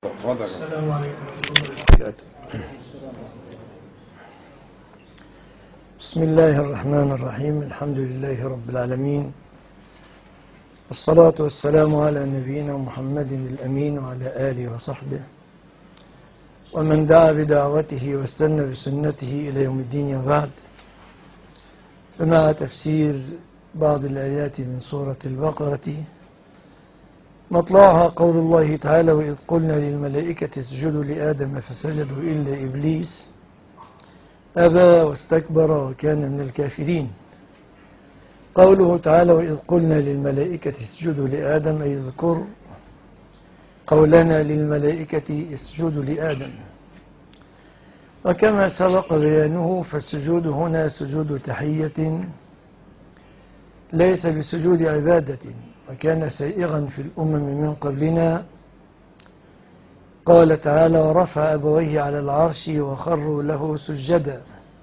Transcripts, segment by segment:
السلام عليكم ورحمة الله وبركاته. بسم الله الرحمن الرحيم. الحمد لله رب العالمين، والصلاة والسلام على نبينا محمد الأمين وعلى آله وصحبه ومن دعا بدعوته واستنى بسنته إلى يوم الدين. وبعد، فمع تفسير بعض الآيات من سورة البقرة مطلعها قول الله تعالى: وإذ قلنا للملائكة اسجدوا لآدم فسجدوا إلا إبليس أبى واستكبر وكان من الكافرين. قوله تعالى: وإذ قلنا للملائكة اسجدوا لآدم، أي اذكر قولنا للملائكة اسجدوا لآدم. وكما سبق بيانه، فالسجود هنا سجود تحية ليس بسجود عبادة، وكان سائغا في الأمم من قبلنا. قال تعالى: ورفع أبويه على العرش وخروا له سجدا.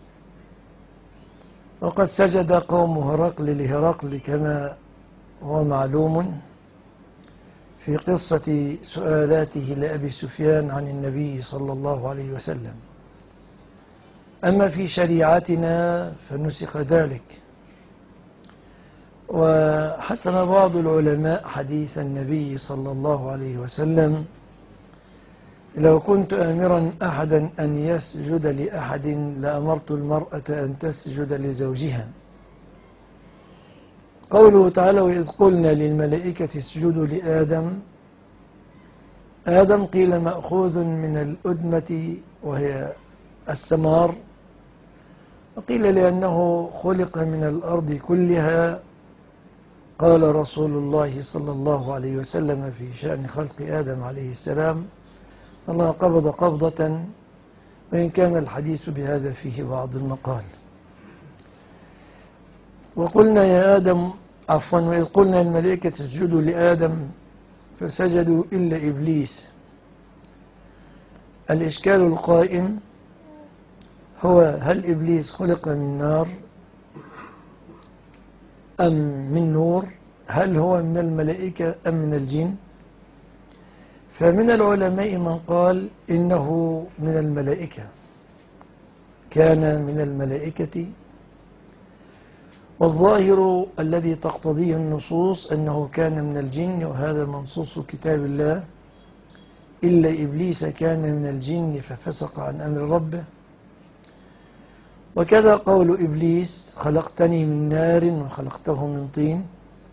وقد سجد قوم هرقل لهرقل كما هو معلوم في قصة سؤالاته لأبي سفيان عن النبي صلى الله عليه وسلم. أما في شريعتنا فنسخ ذلك. وحسن بعض العلماء حديث النبي صلى الله عليه وسلم: لو كنت آمرا أحدا أن يسجد لأحد لأمرت المرأة أن تسجد لزوجها. قوله تعالى: وإذ قلنا للملائكة اسجدوا لآدم. آدم قيل مأخوذ من الأدمة وهي السمار، وقيل لأنه خلق من الأرض كلها. قال رسول الله صلى الله عليه وسلم في شأن خلق آدم عليه السلام: الله قبض قبضة، وإن كان الحديث بهذا فيه بعض المقال. وقلنا يا آدم وإذ قلنا الملائكة اسجدوا لآدم فسجدوا إلا إبليس. الإشكال القائم هو: هل إبليس خلق من نار أم من نور؟ هل هو من الملائكة أم من الجن؟ فمن العلماء من قال إنه من الملائكة، كان من الملائكة. والظاهر الذي تقتضيه النصوص أنه كان من الجن، وهذا منصوص كتاب الله: إلا إبليس كان من الجن ففسق عن أمر ربه. وكذا قول إبليس: خلقتني من نار وخلقته من طين.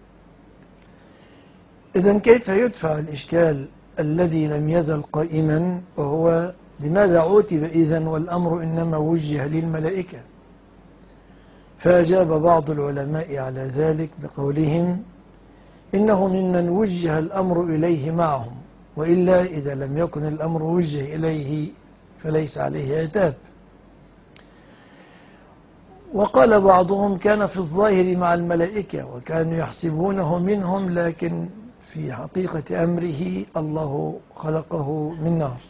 إذن كيف يدفع الإشكال الذي لم يزل قائما، وهو: لماذا عوتب إذن والأمر إنما وجه للملائكة؟ فأجاب بعض العلماء على ذلك بقولهم: إنه ممن وجه الأمر إليه معهم، وإلا إذا لم يكن الأمر وجه إليه فليس عليه عتاب. وقال بعضهم: كان في الظاهر مع الملائكة وكانوا يحسبونه منهم، لكن في حقيقة أمره الله خلقه من نار.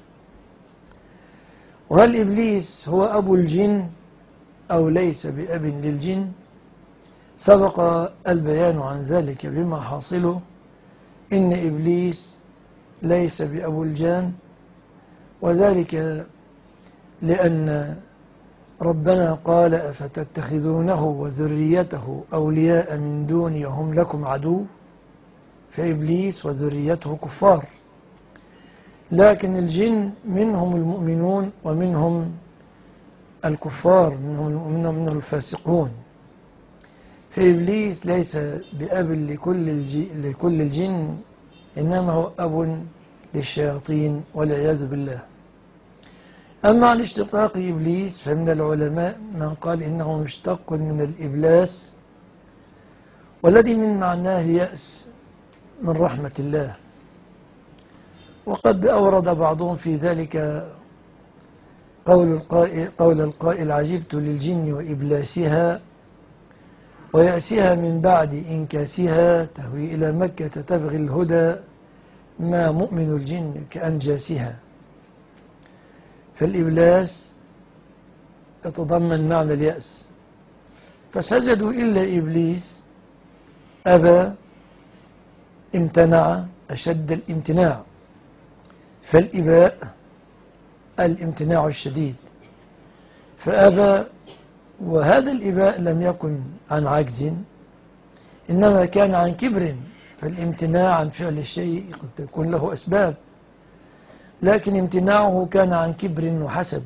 وهل إبليس هو أبو الجن أو ليس بأب للجن؟ سبق البيان عن ذلك بما حاصله: إن إبليس ليس بأبو الجان، وذلك لأن ربنا قال: أفتتخذونه وذريته أولياء من دوني وهم لكم عدو. فإبليس وذريته كفار، لكن الجن منهم المؤمنون ومنهم الكفار، منهم الفاسقون. فإبليس ليس بأب لكل الجن، إنما هو أب للشياطين والعياذ بالله. أما عن اشتقاق إبليس فمن العلماء من قال إنه مشتق من الإبلاس، والذي من معناه يأس من رحمة الله. وقد أورد بعضهم في ذلك قول القائل: عجبت للجن وإبلاسها ويأسها من بعد إنكاسها، تهوي إلى مكة تبغي الهدى ما مؤمن الجن كأنجاسها. فالإبلاس يتضمن معنى اليأس. فسجدوا إلا إبليس أبى، امتنع أشد الامتناع. فالإباء الامتناع الشديد، فأبى. وهذا الإباء لم يكن عن عجز، إنما كان عن كبر، فالامتناع عن فعل الشيء قد يكون له أسباب، لكن امتناعه كان عن كبر وحسد.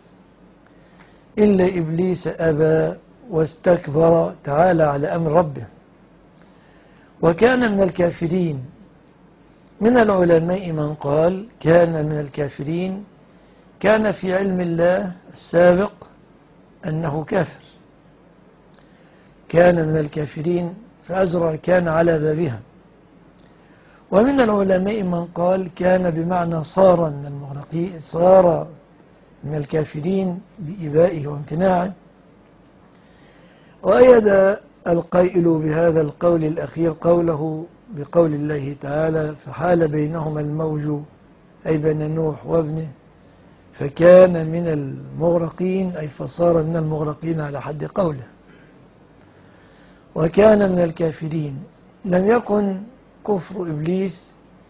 إلا إبليس أبى واستكبر تعالى على أمر ربه وكان من الكافرين. من العلماء من قال كان من الكافرين، كان في علم الله السابق أنه كافر، كان من الكافرين فأجرى كان على بابها. ومن العلماء من قال كان بمعنى صار من المغرقين، صار من الكافرين بإبائه وامتناعه. وأيد القائل بهذا القول الأخير قوله بقول الله تعالى فحال بينهما الموج، أي بين نوح وابنه، فكان من المغرقين، أي فصار من المغرقين على حد قوله. وكان من الكافرين، لم يكن كفر إبليس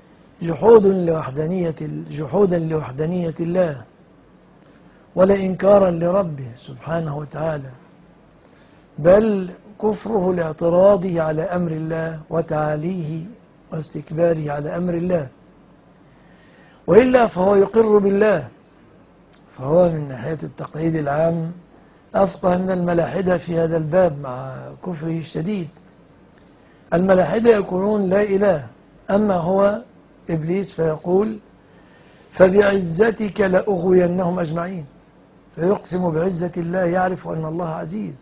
جحودا لوحدانية الله ولا إنكارا لربه سبحانه وتعالى، بل كفره لاعتراضه على أمر الله وتعاليه واستكباره على أمر الله، وإلا فهو يقر بالله، فهو من ناحية التقعيد العام أفقه من الملاحدة في هذا الباب مع كفره الشديد. الملاحدة يقولون لا إله، أما هو إبليس فيقول فبعزتك لأغوينهم أجمعين، فيقسم بعزة الله، يعرف أن الله عزيز.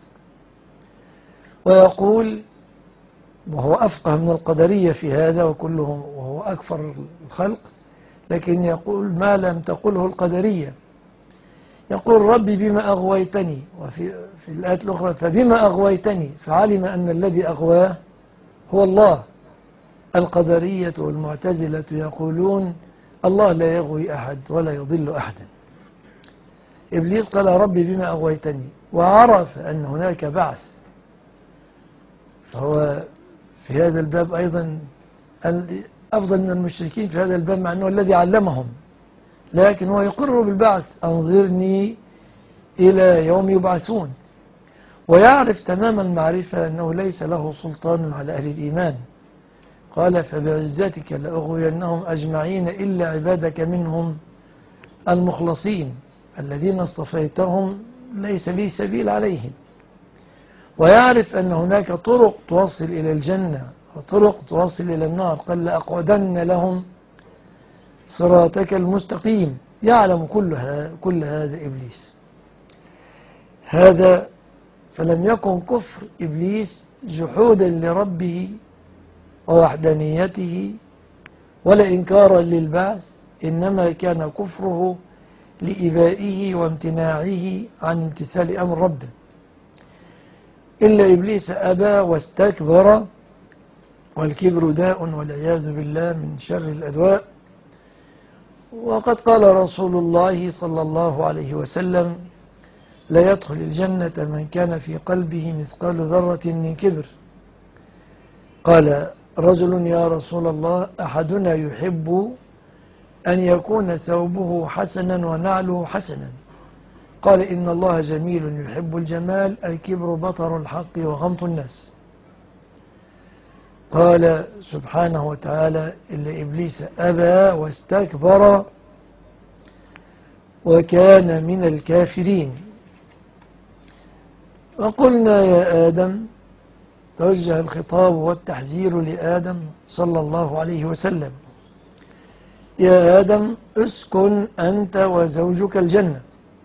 ويقول، وهو أفقه من القدرية في هذا وكلهم، وهو أكفر الخلق، لكن يقول ما لم تقله القدرية. يقول ربي بما أغويتني، وفي الآية الأخرى فبما أغويتني، فعلم أن الذي أغواه هو الله. القدرية والمعتزلة يقولون الله لا يغوي أحد ولا يضل أحدا. إبليس قال ربي بما أغويتني، وعرف أن هناك بعث، فهو في هذا الباب أيضا أفضل من المشركين في هذا الباب، مع أنه الذي علمهم، لكن هو يقر بالبعث، أنظرني إلى يوم يبعثون. ويعرف تمام المعرفة أنه ليس له سلطان على أهل الإيمان. قال فبعزتك لأغوينهم أجمعين إلا عبادك منهم المخلصين الذين اصطفيتهم ليس لي سبيل عليهم. ويعرف أن هناك طرق توصل إلى الجنة وطرق توصل إلى النار، قال لأقعدن لهم صراطك المستقيم. يعلم كل هذا إبليس. هذا فلم يكن كفر إبليس جحودا لربه ووحدانيته ولا إنكارا للبعث، إنما كان كفره لإبائه وامتناعه عن امتثال أمر ربه. إلا إبليس أبى واستكبر، والكبر داء والعياذ بالله من شر الأدواء. وقد قال رسول الله صلى الله عليه وسلم لا يدخل الجنة من كان في قلبه مثقال ذرة من كبر. قال رجل يا رسول الله أحدنا يحب أن يكون ثوبه حسنا ونعله حسنا؟ قال إن الله جميل يحب الجمال، الكبر بطر الحق وغمط الناس. قال سبحانه وتعالى إلا إبليس أبى واستكبر وكان من الكافرين. وقلنا يا آدم، توجه الخطاب والتحذير لآدم صلى الله عليه وسلم، يا آدم اسكن أنت وزوجك الجنة.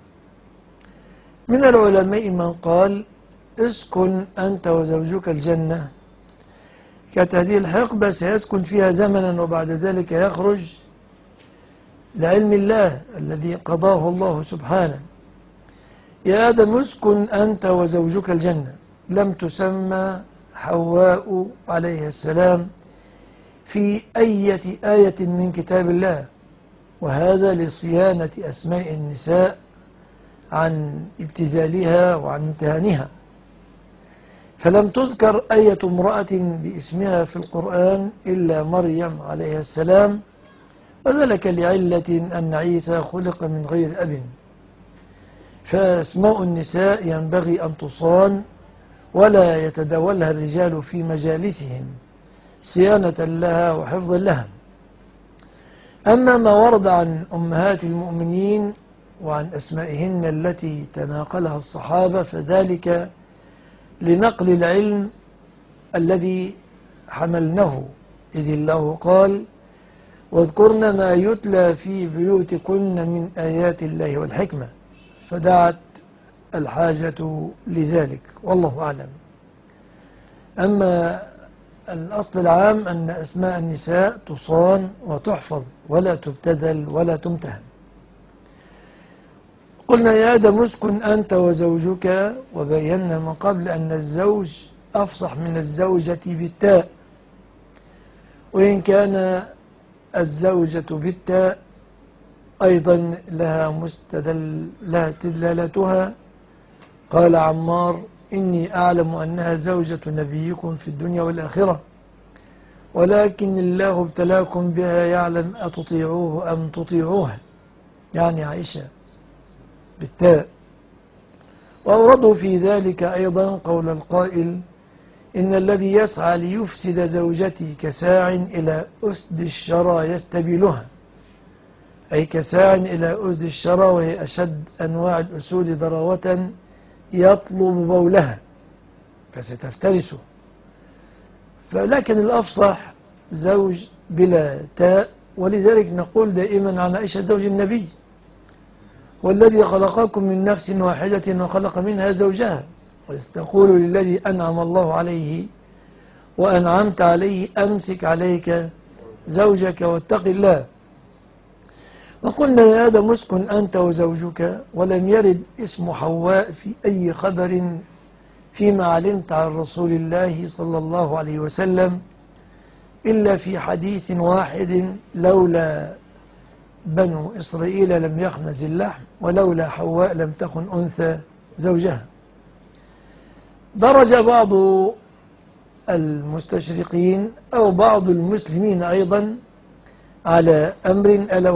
من العلماء من قال اسكن أنت وزوجك الجنة، كانت هذه الحقبة سيسكن فيها زمنا وبعد ذلك يخرج لعلم الله الذي قضاه الله سبحانه. يا آدم اسكن أنت وزوجك الجنة. لم تسمى حواء عليه السلام في أي آية من كتاب الله، وهذا لصيانة أسماء النساء عن ابتذالها وعن امتهانها. فلم تذكر أية امرأة باسمها في القرآن إلا مريم عليه السلام، وذلك لعلة أن عيسى خلق من غير أب، فأسماء النساء ينبغي أن تصان ولا يتداولها الرجال في مجالسهم صيانة لها وحفظا لها. أما ما ورد عن أمهات المؤمنين وعن أسمائهن التي تناقلها الصحابة فذلك لنقل العلم الذي حملنه، إذ الله قال: واذكرن ما يتلى في بيوتكن من آيات الله والحكمة، فدعت الحاجة لذلك، والله أعلم. أما الأصل العام أن أسماء النساء تصان وتحفظ ولا تبتذل ولا تمتهن. قلنا: يا آدم اسكن أنت وزوجك، وبينا من قبل أن الزوج أفصح من الزوجة بالتاء، وإن كان الزوجة بالتاء أيضا لها استدلالاتها. قال عمار: إني أعلم أنها زوجة نبيكم في الدنيا والآخرة، ولكن الله ابتلاكم بها يعلم أتطيعوه أم تطيعوها، يعني عائشة بالتاء. وأوردوا في ذلك أيضا قول القائل: إن الذي يسعى ليفسد زوجتي كساع إلى أسد الشرى يستبيلها، أي كساع إلى أسد الشرى، وهي أشد أنواع الأسود ضراوة، يطلب بولها فستفترسه. فلكن الأفصح زوج بلا تاء، ولذلك نقول دائما عن عائشة زوج النبي: والذي خلقكم من نفس واحدة وخلق منها زوجها، ويستقول للذي أنعم الله عليه وأنعمت عليه: أمسك عليك زوجك واتق الله. وقلنا: يا آدم اسكن أنت وزوجك، ولم يرد اسم حواء في أي خبر فيما علمت عن رسول الله صلى الله عليه وسلم إلا في حديث واحد: لولا بنو إسرائيل لم يخنز اللحم، ولولا حواء لم تخن أنثى زوجها. درج بعض المستشرقين أو بعض المسلمين أيضا على أمر ألا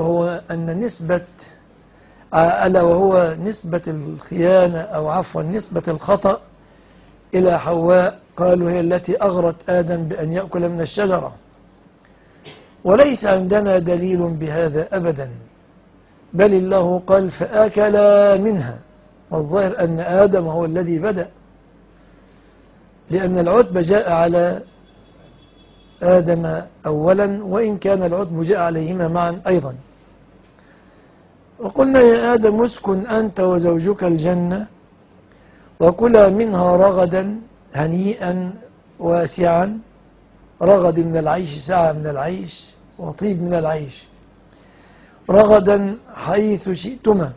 وهو نسبة الخيانة، أو عفوا نسبة الخطأ إلى حواء. قالوا: هي التي أغرت آدم بأن يأكل من الشجرة، وليس عندنا دليل بهذا أبدا، بل الله قال: فأكلا منها، والظاهر أن آدم هو الذي بدأ، لأن العتب جاء على آدم أولا، وإن كان العتب جاء عليهما معا أيضا. وقلنا: يا آدم اسكن أنت وزوجك الجنة، وكلا منها رغدا هنيئا واسعا، رغد من العيش، سعة من العيش، وطيب من العيش، رغدا حيث شئتما،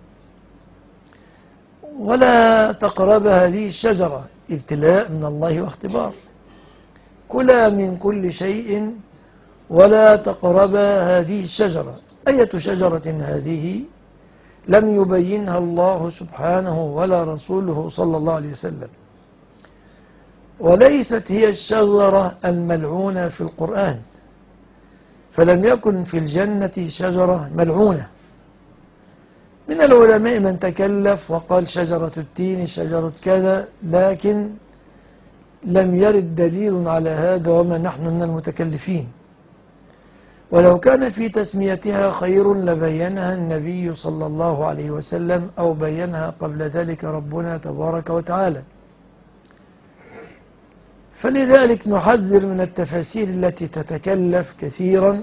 ولا تقرب هذه الشجرة، ابتلاء من الله واختبار. كلا من كل شيء ولا تقرب هذه الشجرة. أية شجرة هذه؟ لم يبينها الله سبحانه ولا رسوله صلى الله عليه وسلم، وليست هي الشجرة الملعونة في القرآن، فلم يكن في الجنة شجرة ملعونة. من العلماء من تكلف وقال شجرة التين، شجرة كذا، لكن لم يرد دليل على هذا، وما نحن من المتكلفين. ولو كان في تسميتها خير لبينها النبي صلى الله عليه وسلم، أو بينها قبل ذلك ربنا تبارك وتعالى. فلذلك نحذر من التفاسير التي تتكلف كثيرا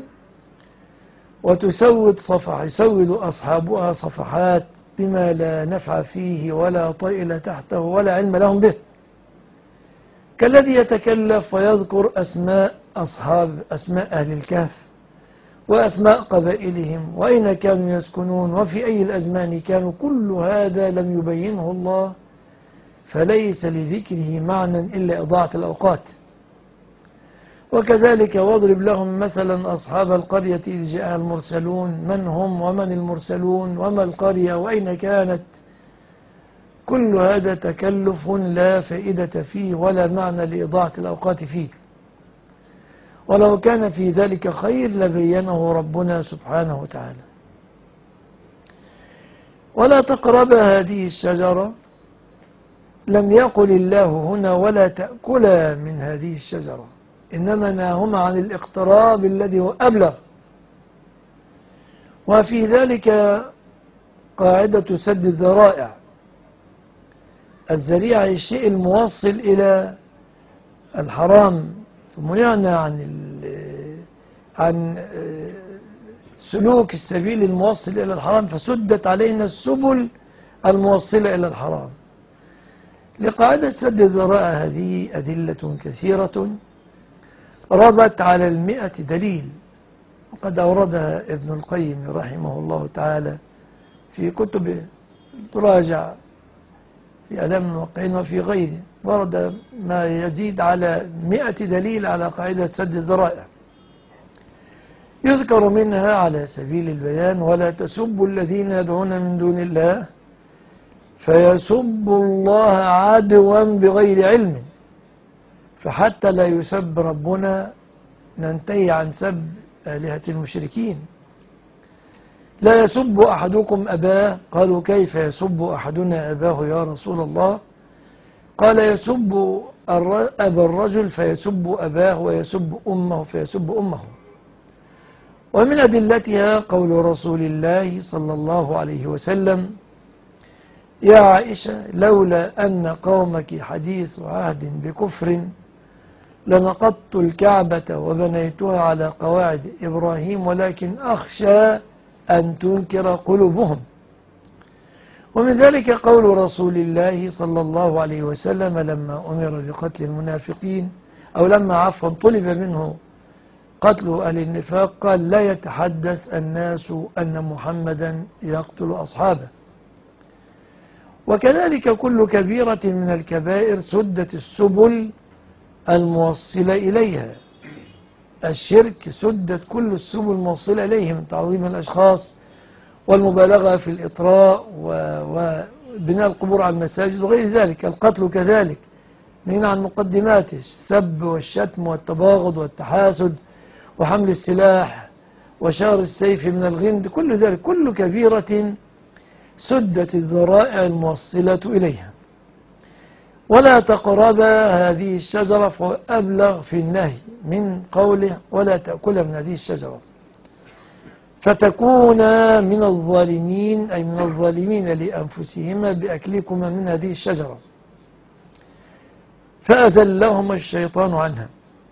وتسود يسود أصحابها صفحات بما لا نفع فيه ولا طائل تحته ولا علم لهم به، كالذي يتكلف ويذكر أسماء أهل الكهف، وأسماء قبائلهم، وأين كانوا يسكنون، وفي أي الأزمان كانوا. كل هذا لم يبينه الله، فليس لذكره معنى إلا إضاعة الأوقات. وكذلك: واضرب لهم مثلا أصحاب القرية إذ جاءها المرسلون، من هم ومن المرسلون وما القرية وأين كانت. كل هذا تكلف لا فائدة فيه ولا معنى لإضاعة الأوقات فيه. ولو كان في ذلك خير لبينه ربنا سبحانه وتعالى. ولا تقرب هذه الشجرة، لم يقل الله هنا ولا تأكلا من هذه الشجرة، إنما نهاهما عن الاقتراب الذي هو أبلغ. وفي ذلك قاعدة سد الذرائع. الذريعة الشيء الموصل إلى الحرام، منعنا عن سلوك السبيل الموصل إلى الحرام، فسدت علينا السبل الموصلة إلى الحرام. لقاعدة سد الذرائع هذه أدلة كثيرة ربت على 100 دليل، وقد أوردها ابن القيم رحمه الله تعالى في كتبه، تراجع في إعلام الموقعين وفي غيره، ورد ما يزيد على 100 دليل على قاعدة سد الذرائع. يذكر منها على سبيل البيان: ولا تسبوا الذين يدعون من دون الله فيسبوا الله عدوا بغير علم، فحتى لا يسب ربنا ننتهي عن سب آلهة المشركين. لا يسب أحدكم أباه، قالوا كيف يسب أحدنا أباه يا رسول الله؟ قال يسب أبا الرجل فيسب أباه، ويسب أمه فيسب أمه. ومن أدلتها قول رسول الله صلى الله عليه وسلم: يا عائشة لولا أن قومك حديث عهد بكفر لنقضت الكعبة وبنيتها على قواعد إبراهيم، ولكن أخشى أن تنكر قلوبهم. ومن ذلك قول رسول الله صلى الله عليه وسلم لما أمر بقتل المنافقين، أو لما عفوا طلب منه قتل أهل النفاق، قال: لا يتحدث الناس أن محمدا يقتل أصحابه. وكذلك كل كبيرة من الكبائر سدت السبل الموصلة إليها. الشرك سدت كل السبل الموصلة إليه، من تعظيم الأشخاص والمبالغة في الإطراء وبناء القبور على المساجد وغير ذلك. القتل كذلك من عن مقدماته: السب والشتم والتباغض والتحاسد وحمل السلاح وشار السيف من الغند، كل ذلك كل كبيرة سدت الذرائع الموصلة إليها. ولا تقرب هذه الشجرة، فأبلغ في النهي من قوله ولا تأكل من هذه الشجرة، فتكون من الظالمين، أي من الظالمين لأنفسهما بأكلكما من هذه الشجرة. فأزلهما الشيطان عنها.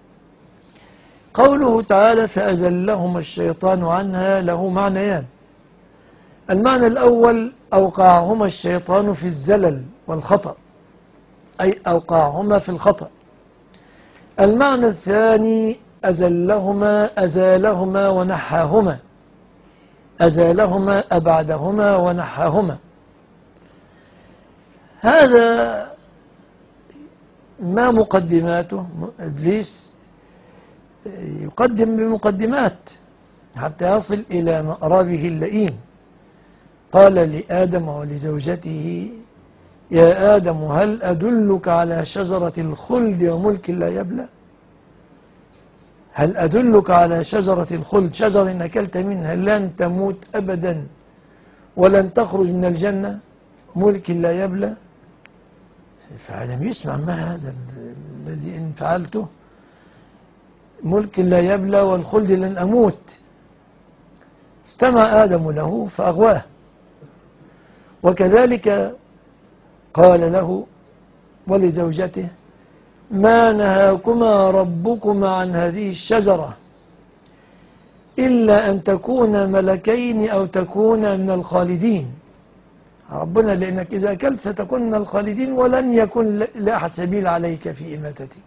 قوله تعالى فأزلهما الشيطان عنها له معنيان: المعنى الأول أوقعهما الشيطان في الزلل والخطأ، أي أوقعهما في الخطأ. المعنى الثاني أزالهما ونحاهما، أزالهما أبعدهما ونحاهما. هذا ما مقدماته. إبليس يقدم بمقدمات حتى يصل إلى مأربه اللئيم. قال لآدم ولزوجته: يا آدم هل أدلك على شجرة الخلد وملك لا يبلى؟ هل أدلك على شجرة الخلد، شجرة إن أكلت منها لن تموت أبدا ولن تخرج من الجنة، ملك لا يبلى؟ فلم يسمع ما هذا الذي إن فعلته، ملك لا يبلى والخلد لن أموت. استمع آدم له فأغواه. وكذلك قال له ولزوجته: ما نهاكما ربكما عن هذه الشجرة إلا أن تكونا ملكين أو تكونا من الخالدين. ربنا لأنك إذا أكلت ستكون من الخالدين ولن يكون لأحد سبيل عليك في إماتتك.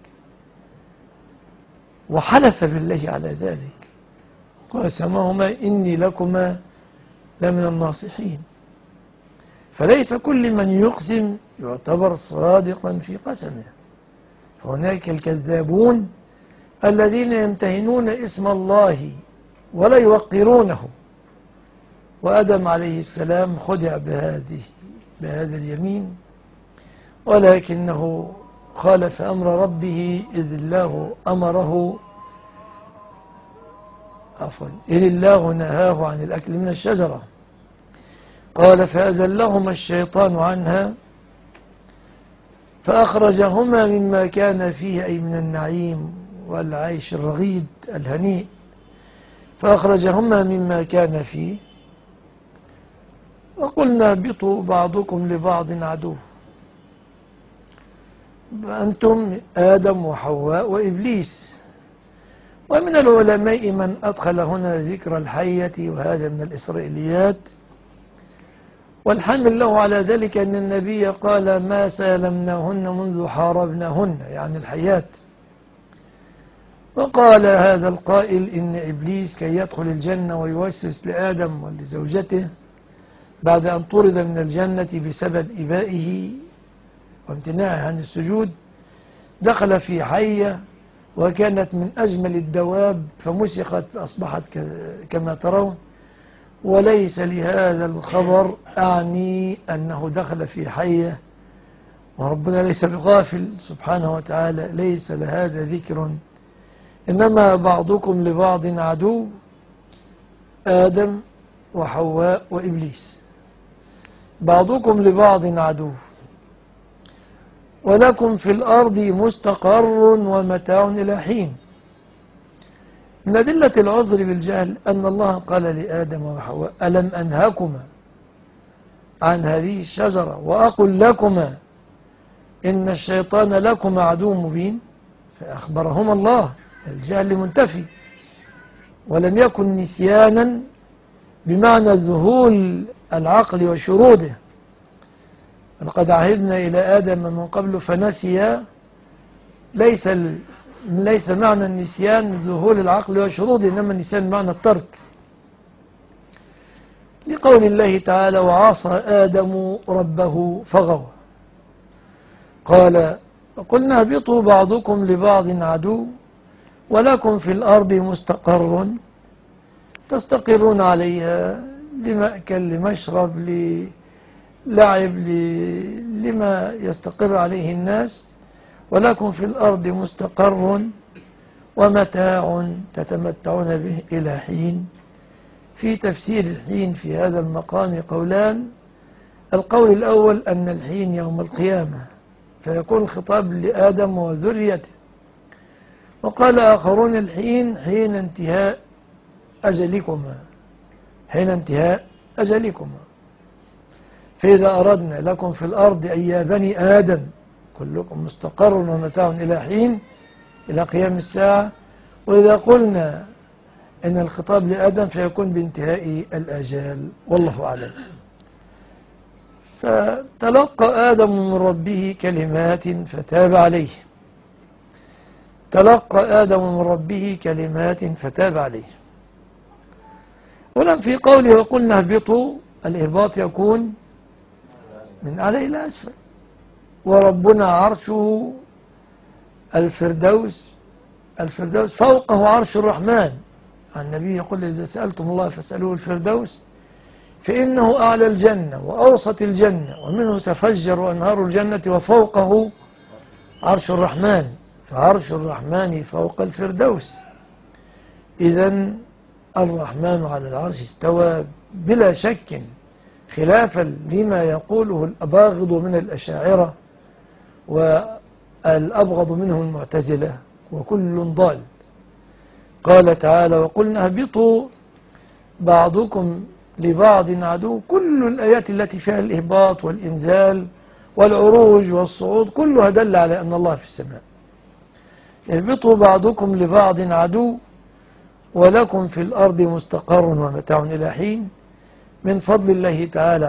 وحلف بالله على ذلك، قاسمهما إني لكما لمن الناصحين. فليس كل من يقسم يعتبر صادقا في قسمه، فهناك الكذابون الذين يمتهنون اسم الله ولا يوقرونه. وآدم عليه السلام خدع بهذا اليمين، ولكنه خالف أمر ربه إذ الله أمره عفوا إذ الله نهاه عن الأكل من الشجرة قال فأزلهما الشيطان عنها فأخرجهما مما كان فيه أي من النعيم والعيش الرغيد الهنيء فأخرجهما مما كان فيه وقلنا اهبطوا بعضكم لبعض عدو أنتم آدم وحواء وإبليس. ومن العلماء من أدخل هنا ذكر الحية وهذا من الإسرائيليات، والحمل له على ذلك أن النبي قال ما سالمناهن منذ حاربناهن، يعني الحيات. وقال هذا القائل إن إبليس كي يدخل الجنة ويوسوس لآدم ولزوجته بعد أن طرد من الجنة بسبب إبائه وامتناعه عن السجود دخل في حية وكانت من أجمل الدواب فمسخت فأصبحت كما ترون، وليس لهذا الخبر أعني أنه دخل في حية، وربنا ليس بغافل سبحانه وتعالى، ليس لهذا ذكر، إنما بعضكم لبعض عدو، آدم وحواء وإبليس، بعضكم لبعض عدو ولكم في الأرض مستقر ومتاع إلى حين. من أدلة العذر بالجهل أن الله قال لآدم وحواء ألم أنهكما عن هذه الشجرة وأقل لكما إن الشيطان لكما عدو مبين، فأخبرهما الله، الجهل منتفي، ولم يكن نسيانا بمعنى ذهول العقل وشروده. لقد عهدنا إلى آدم من قبل فنسي، ليس معنى النسيان ذهول العقل وشروده، إنما النسيان معنى الترك، لقول الله تعالى وعصى آدم ربه فغوى. قال قلنا اهبطوا بعضكم لبعض عدو ولكم في الأرض مستقر تستقرون عليها لمأكل لمشرب للعب لما يستقر عليه الناس، ولكم في الأرض مستقر ومتاع تتمتعون به إلى حين. في تفسير الحين في هذا المقام قولان، القول الأول أن الحين يوم القيامة فيكون الخطاب لآدم وذريته، وقال آخرون الحين حين انتهاء أجلكما، حين انتهاء أجلكما. فإذا أردنا لكم في الأرض أي يا بني آدم كلكم مستقر ومتاع إلى حين، إلى قيام الساعة. وإذا قلنا إن الخطاب لآدم فيكون بانتهاء الأجال، والله أعلم. فتلقى آدم من ربه كلمات فتاب عليه، تلقى آدم من ربه كلمات فتاب عليه. ولم في قوله وقلنا اهبطوا، الإهباط يكون من أعلى إلى أسفل، وربنا عرشه الفردوس، الفردوس فوقه عرش الرحمن. النبي يقول إذا سألتم الله فاسألوه الفردوس فإنه أعلى الجنة وأوسط الجنة ومنه تفجر أنهار الجنة وفوقه عرش الرحمن، فعرش الرحمن فوق الفردوس. إذن الرحمن على العرش استوى بلا شك، خلافا لما يقوله الأباغض من الأشاعرة والأبغض منهم المعتزلة، وكل ضال. قال تعالى وقلنا اهبطوا بعضكم لبعض عدو، كل الآيات التي فيها الإهباط والإنزال والعروج والصعود كلها دل على أن الله في السماء. اهبطوا بعضكم لبعض عدو ولكم في الأرض مستقر ومتاع إلى حين. من فضل الله تعالى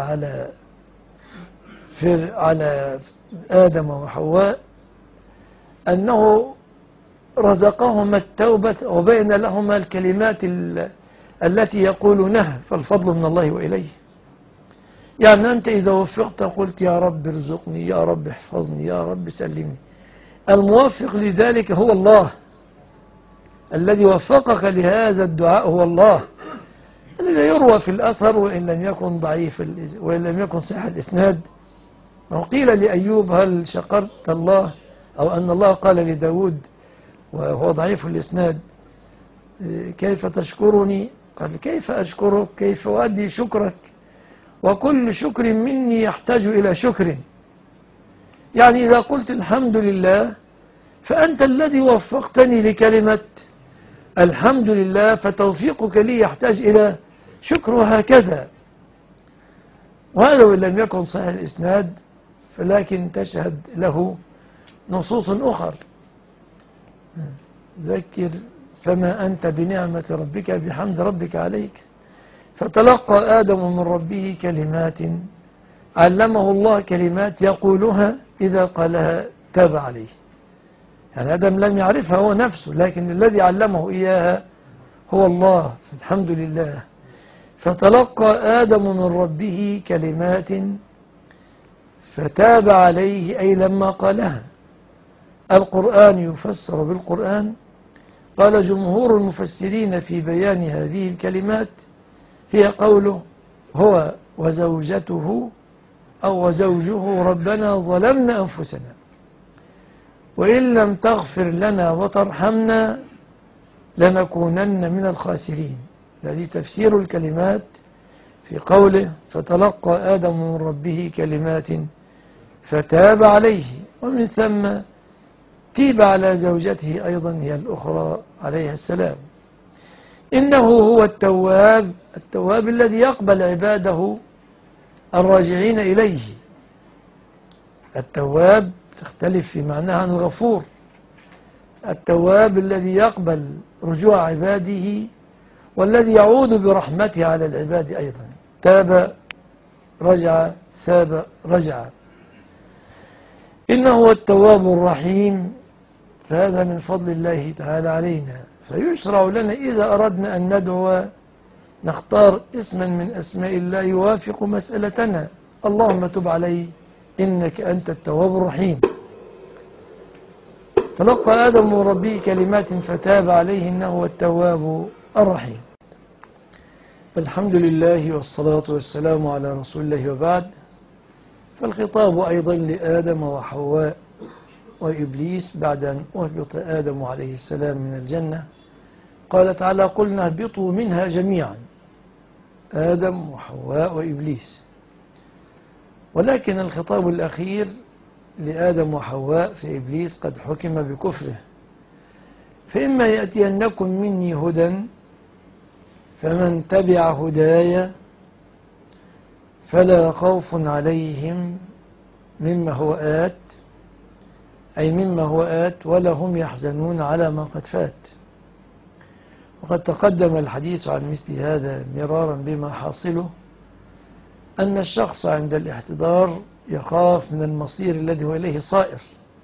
على آدم وحواء أنه رزقهما التوبة وبين لهما الكلمات التي يقولونها، فالفضل من الله وإليه. يعني أنت إذا وفقت قلت يا رب ارزقني، يا رب احفظني، يا رب سلمني، الموفق لذلك هو الله، الذي وفقك لهذا الدعاء هو الله، الذي يروى في الأثر وإن لم يكن ضعيف وإن لم يكن صحيح الإسناد. وقيل لأيوب هل شكرت الله، أو أن الله قال لداود وهو ضعيف الإسناد كيف تشكرني؟ قال كيف أشكرك؟ كيف أؤدي شكرك وكل شكر مني يحتاج إلى شكر؟ يعني إذا قلت الحمد لله فأنت الذي وفقتني لكلمة الحمد لله، فتوفيقك لي يحتاج إلى شكر، وهكذا. وهذا وإن لم يكن صحيح الإسناد فلكن تشهد له نصوص أخر. ذكر فما أنت بنعمة ربك بحمد ربك عليك. فتلقى آدم من ربه كلمات، علمه الله كلمات يقولها إذا قالها تاب عليه. يعني آدم لم يعرفها هو نفسه، لكن الذي علمه إياها هو الله. الحمد لله. فتلقى آدم من ربه كلمات فتاب عليه، أي لما قالها. القرآن يفسر بالقرآن. قال جمهور المفسرين في بيان هذه الكلمات هي قوله هو وزوجته أو وزوجه ربنا ظلمنا أنفسنا وإن لم تغفر لنا وترحمنا لنكونن من الخاسرين. هذه تفسير الكلمات في قوله فتلقى آدم من ربه كلمات فتاب عليه، ومن ثم تيب على زوجته أيضا هي الأخرى عليها السلام. إنه هو التواب، التواب الذي يقبل عباده الراجعين إليه. التواب تختلف في معناها عن الغفور. التواب الذي يقبل رجوع عباده والذي يعود برحمته على العباد أيضا. تاب رجع، ثاب رجع. إنه هو التواب الرحيم. فهذا من فضل الله تعالى علينا. فيشرع لنا إذا أردنا أن ندعو نختار اسما من أسماء الله يوافق مسألتنا. اللهم تب علي إنك أنت التواب الرحيم. تلقى آدم من ربه كلمات فتاب عليه إنه هو التواب الرحيم. الحمد لله والصلاة والسلام على رسول الله، وبعد. فالخطاب أيضا لآدم وحواء وإبليس بعد أن أهبط آدم عليه السلام من الجنة. قال تعالى قلنا اهبطوا منها جميعا، آدم وحواء وإبليس. ولكن الخطاب الأخير لآدم وحواء في إبليس قد حكم بكفره. فإما يأتينكم مني هدى فمن تبع هدايا فلا خوف عليهم مما هو آت، أي مما هو آت، ولا هم يحزنون على ما قد فات. وقد تقدم الحديث عن مثل هذا مرارا بما حاصله أن الشخص عند الاحتضار يخاف من المصير الذي هو إليه صائر،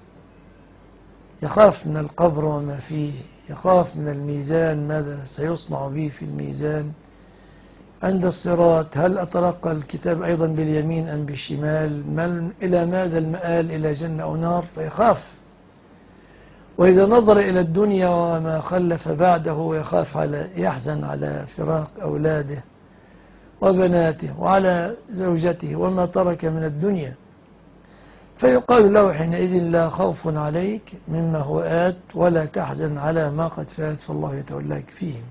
يخاف من القبر وما فيه، يخاف من الميزان ماذا سيصنع به في الميزان، عند الصراط هل أتلقى الكتاب أيضا باليمين أم بالشمال، إلى ماذا المآل، إلى جنة أو نار، فيخاف. وإذا نظر إلى الدنيا وما خلف بعده يحزن على فراق أولاده وبناته وعلى زوجته وما ترك من الدنيا. فيقال له حينئذ لا خوف عليك مما هو آت ولا تحزن على ما قد فات فالله يتولاك فيهم.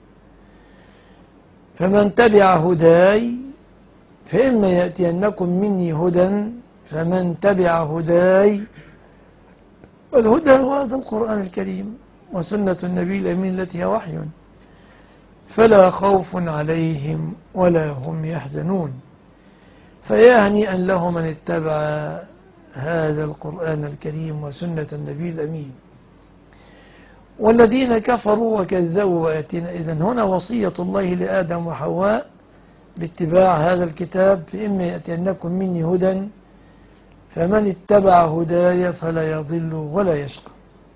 فمن تبع هداي فإما يأتينكم مني هدى، فمن تبع هداي، والهدى هو هذا القرآن الكريم وسنة النبي الأمين التي هي وحي، فلا خوف عليهم ولا هم يحزنون. فيا هنيئا له من اتبع هذا القرآن الكريم وسنة النبي الأمين. والذين كفروا وكذبوا بآياتنا، إذن هنا وصية الله لآدم وحواء باتباع هذا الكتاب. فإما يأتينكم مني هدى فمن اتبع هداي فلا يضل ولا يشقى.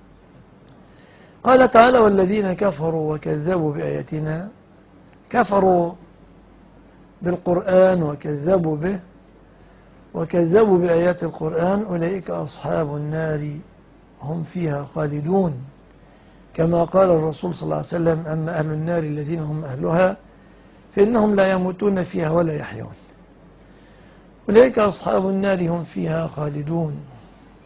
قال تعالى والذين كفروا وكذبوا بآياتنا، كفروا بالقرآن وكذبوا به وكذبوا بآيات القرآن، أولئك أصحاب النار هم فيها خالدون، كما قال الرسول صلى الله عليه وسلم أما أهل النار الذين هم أهلها فإنهم لا يموتون فيها ولا يحيون. أولئك أصحاب النار هم فيها خالدون.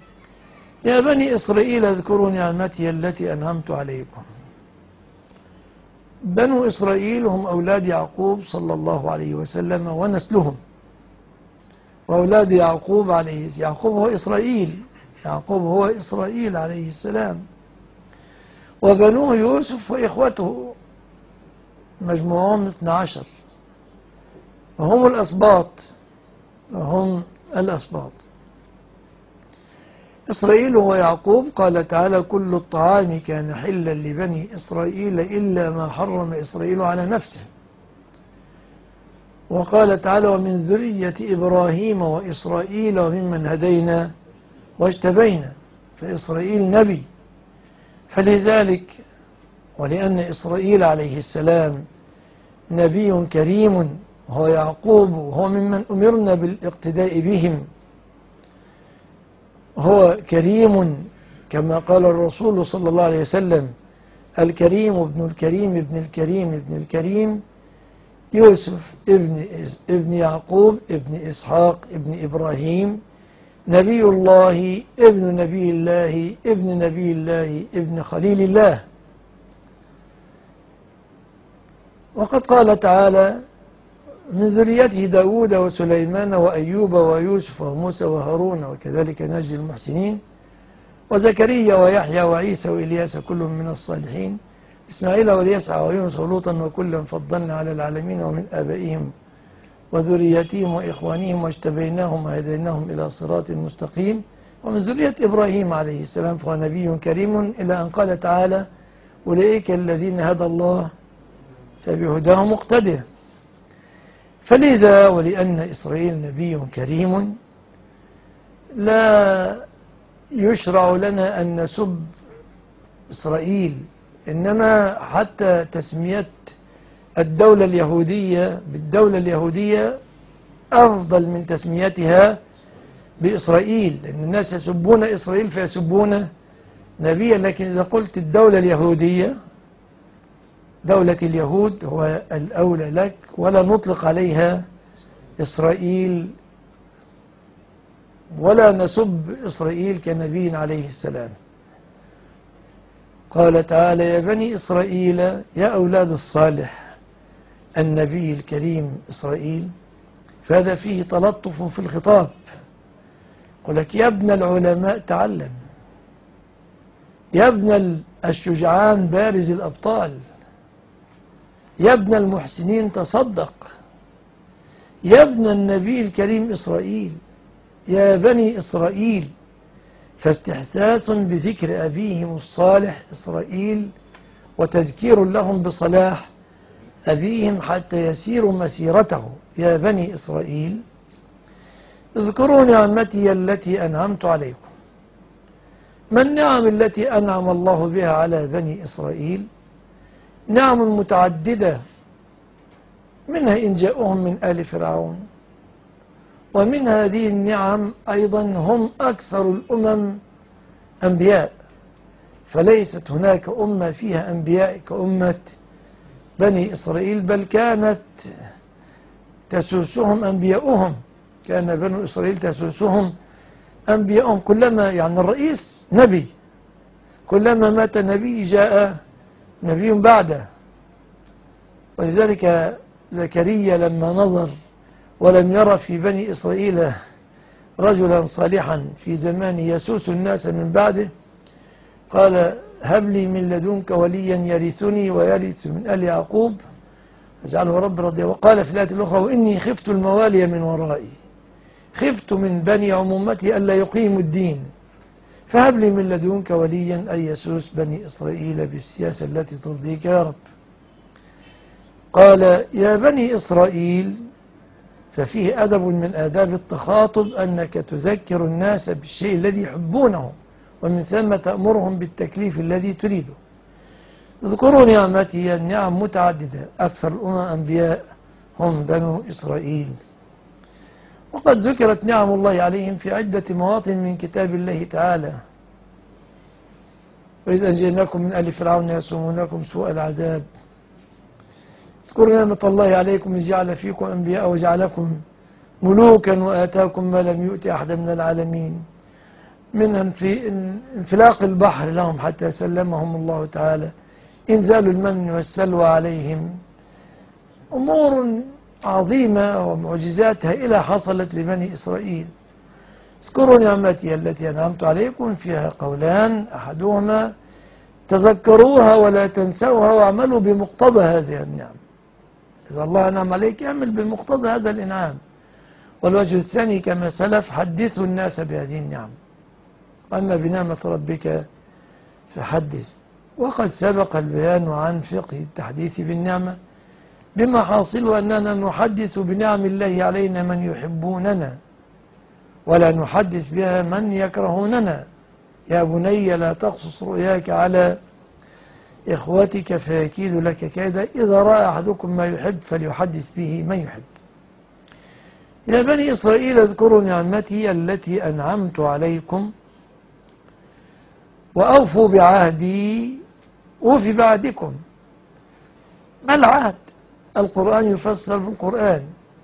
يا بني إسرائيل اذكروا نعمتي التي أنعمت عليكم بنو إسرائيل هم أولاد يعقوب صلى الله عليه وسلم ونسلهم، وأولاد يعقوب يعقوب هو إسرائيل، يعقوب هو إسرائيل عليه السلام، وبنوه يوسف وإخوته مجموعهم 12، وهم الأسباط، وهم الأسباط. إسرائيل هو يعقوب. قال تعالى: كل الطعام كان حلا لبني إسرائيل إلا ما حرم إسرائيل على نفسه. وقال تعالى: ومن ذرية إبراهيم وإسرائيل وممن هدينا واجتبينا. فإسرائيل نبي، فلذلك ولأن إسرائيل عليه السلام نبي كريم، هو يعقوب وهو ممن أمرنا بالاقتداء بهم، هو كريم كما قال الرسول صلى الله عليه وسلم: الكريم ابن الكريم ابن الكريم ابن الكريم يوسف ابن يعقوب ابن إسحاق ابن إبراهيم، نبي الله ابن نبي الله ابن نبي الله ابن خليل الله. وقد قال تعالى: من ذريته داود وسليمان وأيوب ويوسف وموسى وهارون وكذلك نجزي المحسنين، وزكريا ويحيى وعيسى وإلياس كل من الصالحين، إسماعيل واليسع ويونس ولوطا وكلا فضلنا على العالمين، ومن آبائهم وذريتهم وإخوانهم واجتبيناهم وهديناهم إلى صراط مستقيم. ومن ذرية إبراهيم عليه السلام فهو نبي كريم، إلى أن قال تعالى: أولئك الذين هدى الله فبهداه مقتده. فلذا ولأن إسرائيل نبي كريم لا يشرع لنا أن نسب إسرائيل، إنما حتى تسمية الدولة اليهودية بالدولة اليهودية أفضل من تسميتها بإسرائيل، لأن الناس يسبون إسرائيل فيسبون نبيا. لكن إذا قلت الدولة اليهودية، دولة اليهود، هو الأولى لك، ولا نطلق عليها إسرائيل ولا نسب إسرائيل كنبي عليه السلام. قال تعالى: يا بني إسرائيل، يا أولاد الصالح النبي الكريم إسرائيل. فهذا فيه تلطف في الخطاب، يقول لك: يا ابن العلماء تعلم، يا ابن الشجعان بارز الأبطال، يا ابن المحسنين تصدق، يا ابن النبي الكريم إسرائيل، يا بني إسرائيل. فاستحساس بذكر أبيهم الصالح إسرائيل، وتذكير لهم بصلاح أبيهم حتى يسيروا مسيرته. يا بني إسرائيل اذكروا نعمتي التي أنعمت عليكم. ما النعم التي أنعم الله بها على بني إسرائيل؟ نعم متعددة، منها إن جاءهم من آل فرعون، ومن هذه النعم أيضا هم أكثر الأمم أنبياء، فليست هناك أمة فيها أنبياء كأمة بني إسرائيل، بل كانت تسوسهم أنبياؤهم، كان بنو إسرائيل تسوسهم أنبياؤهم، كلما يعني الرئيس نبي، كلما مات نبي جاء نبي بعده. ولذلك زكريا لما نظر ولم يرى في بني إسرائيل رجلا صالحا في زمان يسوس الناس من بعده، قال: هب لي من لدنك وليا يرثني ويرث من آل يعقوب واجعله رب رضيا. وقال في الآية الأخرى: وإني خفت الموالي من ورائي، خفت من بني عمومتي ألا يقيموا الدين، فهب لي من لدنك وليا أن يسوس بني إسرائيل بالسياسة التي ترضيك يا رب. قال: يا بني إسرائيل، ففيه أدب من آداب التخاطب أنك تذكر الناس بالشيء الذي يحبونه، ومن ثم تأمرهم بالتكليف الذي تريده. اذكروا نعمتي، النعم متعددة، أكثر الأمم أنبياء هم بنو إسرائيل. وقد ذكرت نعم الله عليهم في عدة مواطن من كتاب الله تعالى: وإذ أنجيناكم من آل فرعون يسومونكم سوء العذاب. اذكروا نعمة الله عليكم إذ جعل فيكم أنبياء وجعلكم ملوكا وآتاكم ما لم يؤت أحدا من العالمين، من انفلاق البحر لهم حتى سلمهم الله تعالى إنزال المن والسلوى عليهم، أمور عظيمة ومعجزات هائلة حصلت لبني إسرائيل. اذكروا نعمتي التي أنعمت عليكم، فيها قولان، أحدهما تذكروها ولا تنسوها واعملوا بمقتضى هذه النعم. إذا الله أنعم عليك اعمل بمقتضى هذا الإنعام. والوجه الثاني كما سلف، حدثوا الناس بهذه النعم، وأما بنعمة ربك فحدث. وقد سبق البيان عن فقه التحديث بالنعمة، بما حاصل أننا نحدث بنعم الله علينا من يحبوننا، ولا نحدث بها من يكرهوننا. يا بني لا تقصص رؤياك على إخوتك فيكيد لك كيدا، إذا رأى أحدكم ما يحب فليحدث به من يحب. يا بني إسرائيل اذكروا نعمتي التي أنعمت عليكم وأوفوا بعهدي أوفي بعهدكم. ما العهد؟ القرآن يفسر بالقرآن.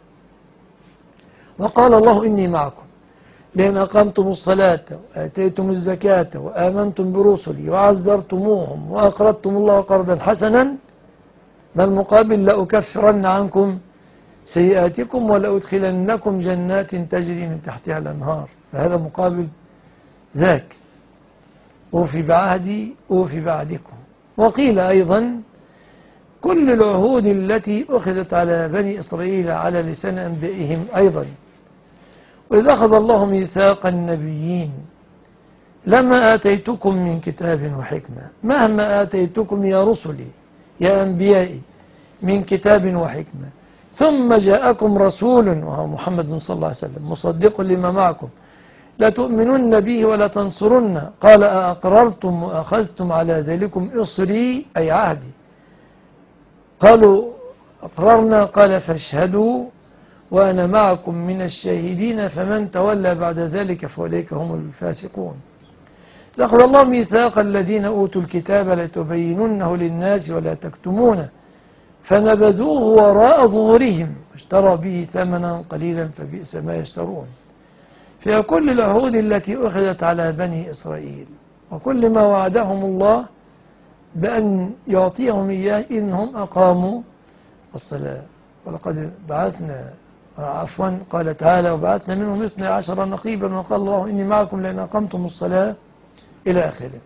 وقال الله إني معكم لأن أقمتم الصلاة وآتيتم الزكاة وآمنتم برسلي وعزرتموهم وأقرضتم الله قرضا حسنا، ما المقابل؟ لأكفرن عنكم سيئاتكم ولأدخلنكم جنات تجري من تحتها الأنهار. فهذا مقابل ذاك، أوفي بعهدي أوفي بعهدكم. وقيل أيضا كل العهود التي أخذت على بني إسرائيل على لسان أنبيائهم أيضا. وإذا أخذ الله ميثاق النبيين لما آتيتكم من كتاب وحكمة، مهما آتيتكم يا رسلي يا أنبيائي من كتاب وحكمة، ثم جاءكم رسول وهو محمد صلى الله عليه وسلم مصدق لما معكم لتؤمنن به ولا تنصرن، قال أأقررتم وأخذتم على ذلكم إصري أي عهدي، قالوا أقررنا، قال فاشهدوا وأنا معكم من الشاهدين، فمن تولى بعد ذلك فأولئك هم الفاسقون. لقد الله ميثاق الذين أوتوا الكتاب لتبيننه للناس ولا تكتمونه فنبذوه وراء ظهورهم واشتروا به ثمنا قليلا فبئس ما يشترون. في كل العهود التي أخذت على بني إسرائيل وكل ما وعدهم الله بأن يعطيهم إياه إنهم أقاموا الصلاة. ولقد بعثنا قال تعالى وبعثنا منهم 12 نقيبا وقال الله إني معكم لأن أقمتم الصلاة إلى آخره.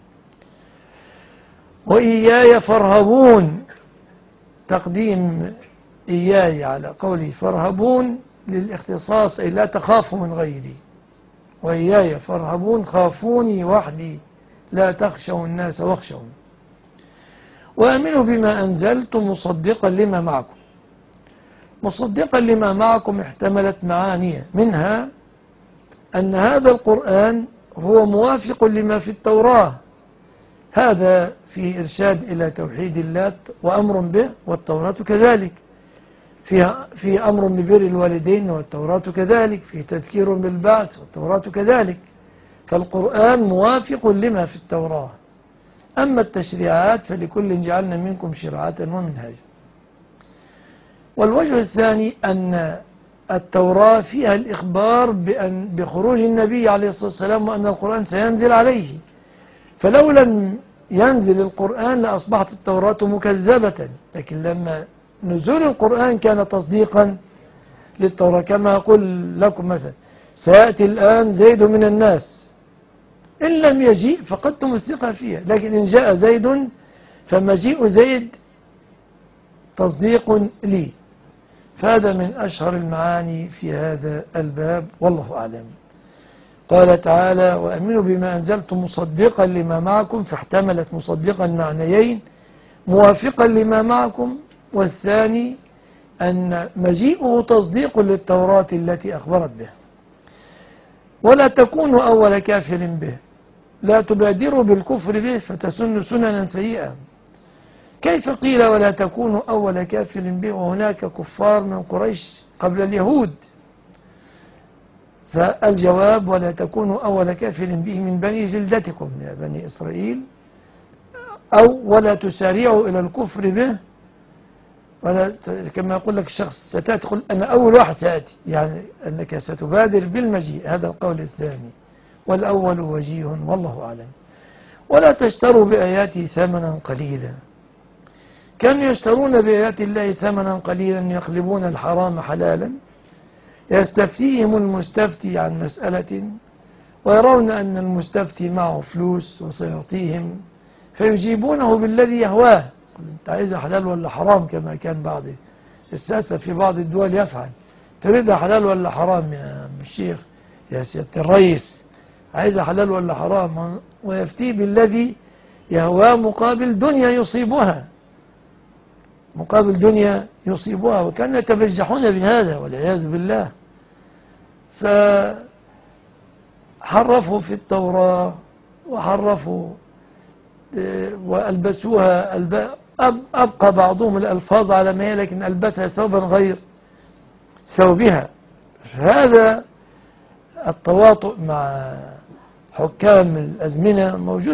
وإياي فارهبون، تقديم إياي على قوله فارهبون للاختصاص أي لا تخافوا من غيري، وإياي فارهبون خافوني وحدي لا تخشوا الناس واخشون. وآمنوا بما أنزلت مصدقا لما معكم. مصدقا لما معكم احتملت معاني، منها أن هذا القرآن هو موافق لما في التوراة، هذا في إرشاد إلى توحيد الله وأمر به، والتوراة كذلك في أمر ببر الوالدين والتوراة كذلك، في تذكير بالبعث والتوراة كذلك. فالقرآن موافق لما في التوراة. أما التشريعات فلكل جعلنا منكم شرعة ومنهاجا. والوجه الثاني أن التوراة فيها الإخبار بخروج النبي عليه الصلاة والسلام وأن القرآن سينزل عليه، فلو لم ينزل القرآن لأصبحت التوراة مكذبة. لكن لما نزول القرآن كان تصديقا للتوراة، كما أقول لكم مثلا سيأتي الآن زيد من الناس، إن لم يجيء فقدتم الثقة فيها، لكن إن جاء زيد فمجيء زيد تصديق لي. فهذا من أشهر المعاني في هذا الباب والله أعلم. قال تعالى وأمنوا بما أنزلت مصدقا لما معكم، فاحتملت مصدقا معنيين، موافقا لما معكم، والثاني أن مجيئه تصديق للتوراة التي أخبرت به. ولا تكونوا أول كافر به، لا تبادروا بالكفر به فتسن سننا سيئة. كيف قيل ولا تكونوا أول كافر به وهناك كفار من قريش قبل اليهود؟ فالجواب ولا تكونوا أول كافر به من بني جلدتكم يا بني إسرائيل، أو ولا تسارعوا إلى الكفر به، ولا كما يقول لك الشخص ستدخل أنا أول واحد سأتي، يعني أنك ستبادر بالمجيء، هذا القول الثاني، والأول وجيه والله أعلم. ولا تشتروا بآياتي ثمنا قليلا، كانوا يشترون بآيات الله ثمنا قليلا يقلبون الحرام حلالا، يستفتيهم المستفتي عن مسألة ويرون أن المستفتي معه فلوس وسيعطيهم، فيجيبونه بالذي يهواه. أنت عايزها حلال ولا حرام؟ كما كان بعض الساسة في بعض الدول يفعل، تريدها حلال ولا حرام يا عم الشيخ، يا سيادة الرئيس، عايزها حلال ولا حرام؟ ويفتي بالذي يهواه مقابل دنيا يصيبها، مقابل دنيا يصيبها، وكانوا يتبجحون بهذا والعياذ بالله. فحرفوا في التوراة وحرفوا وألبسوها أبقى بعضهم الألفاظ على ما هي، لكن ألبسها ثوبا غير ثوبها. هذا التواطؤ مع حكام الأزمنة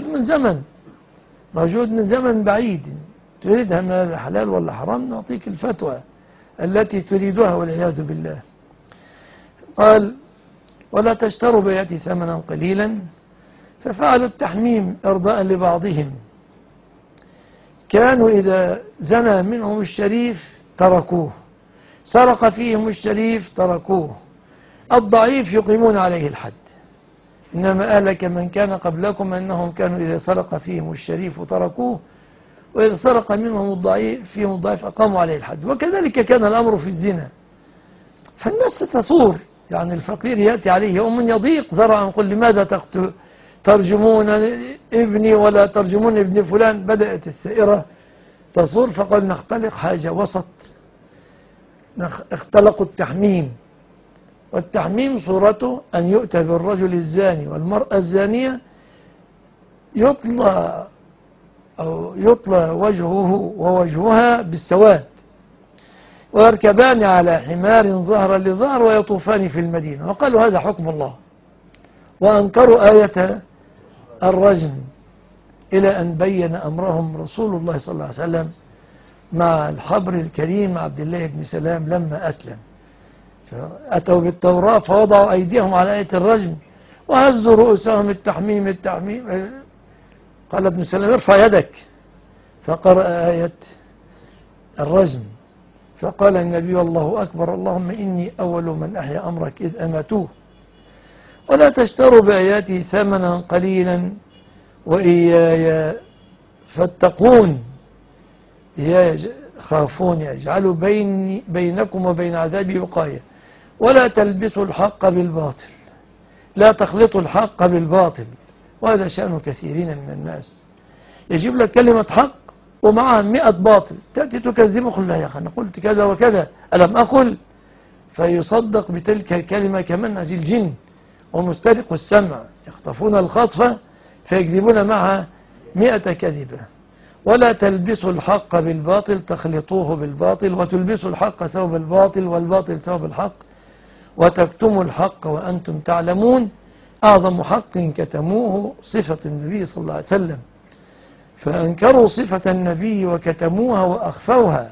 موجود من زمن بعيد. تريدها من الحلال ولا حرام؟ نعطيك الفتوى التي تريدها والعياذ بالله. قال: ولا تشتروا بآياتي ثمنا قليلا، ففعلوا التحميم إرضاء لبعضهم. كانوا إذا زنى منهم الشريف تركوه، سرق فيهم الشريف تركوه، الضعيف يقيمون عليه الحد. إنما أهلك من كان قبلكم أنهم كانوا إذا سرق فيهم الشريف تركوه، وإذا سرق منهم الضعيف أقاموا عليه الحد. وكذلك كان الأمر في الزنا. فالناس تصور، يعني الفقير يأتي عليه يوم يضيق ذرعا، قل لماذا ترجمون ابني ولا ترجمون ابن فلان؟ بدأت السائرة تصور، فقال نختلق حاجة وسط، اختلقوا التحميم. والتحميم صورته أن يؤتى بالرجل الزاني والمرأة الزانية يطلى وجهه ووجهها بالسواد، ويركبان على حمار ظهر لظهر ويطوفان في المدينة، وقالوا هذا حكم الله، وأنكروا آية الرجم، إلى أن بين أمرهم رسول الله صلى الله عليه وسلم مع الحبر الكريم عبد الله بن سلام لما أسلم. فأتوا بالتوراة فوضعوا أيديهم على آية الرجم وهزوا رؤوسهم التحميم. قال ابن سلام ارفع يدك، فقرأ آية الرجم، فقال النبي الله أكبر، اللهم إني أول من أحيا أمرك إذ أماتوه. ولا تشتروا بآياتي ثمنا قليلا وإياي فاتقون، إياي خافوني، اجعلوا بينكم وبين عذابي وقاية. ولا تلبسوا الحق بالباطل، لا تخلطوا الحق بالباطل، وهذا شأن كثيرين من الناس. يجيب لك كلمة حق ومعها 100 باطل، تأتي تكذبه، قل لا يا أخي أنا قلت كذا وكذا ألم أقل؟ فيصدق بتلك الكلمة كمن هذه الجن ومسترق السمع، يخطفون الخطفة فيكذبون معها 100 كذبة. ولا تلبسوا الحق بالباطل، تخلطوه بالباطل، وتلبسوا الحق ثوب الباطل والباطل ثوب الحق، وتكتموا الحق وأنتم تعلمون. أعظم حق كتموه صفة النبي صلى الله عليه وسلم، فأنكروا صفة النبي وكتموها وأخفوها،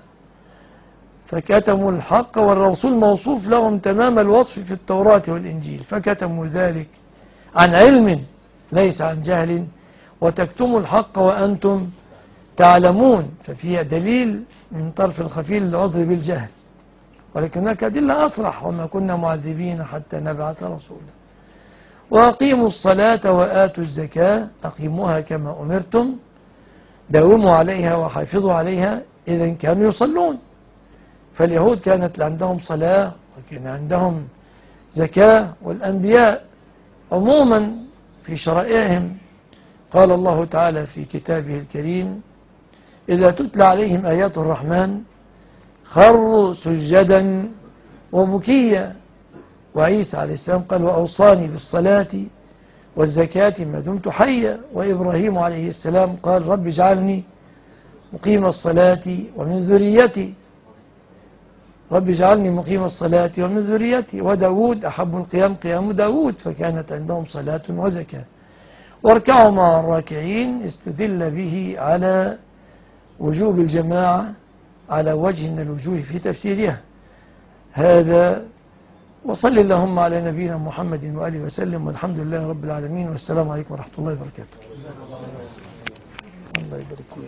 فكتموا الحق والرسول موصوف لهم تمام الوصف في التوراة والإنجيل، فكتموا ذلك عن علم ليس عن جهل. وتكتموا الحق وأنتم تعلمون، ففيها دليل من طرف الخفي للعذر بالجهل، ولكن هناك أدلة أصرح: وما كنا معذبين حتى نبعث رسولا. وأقيموا الصلاة وآتوا الزكاة، أقيموها كما أمرتم، داوموا عليها وحافظوا عليها. إذن كانوا يصلون، فاليهود كانت عندهم صلاة وكان عندهم زكاة، والأنبياء عموما في شرائعهم قال الله تعالى في كتابه الكريم: إذا تتلى عليهم آيات الرحمن خروا سجدا وبكيا. وعيسى عليه السلام قال: وأوصاني بالصلاة والزكاة ما دمت حيا. وإبراهيم عليه السلام قال: رب اجعلني مقيم الصلاة ومن ذريتي، رب اجعلني مقيم الصلاة ومن ذريتي. وداود أحب القيام قيام داود، فكانت عندهم صلاة وزكاة. واركعوا مع الراكعين، استدل به على وجوب الجماعة على وجه من الوجوه في تفسيرها. هذا، وصل اللهم على نبينا محمد وآله وسلم، والحمد لله رب العالمين، والسلام عليكم ورحمة الله وبركاته. الله يبارك.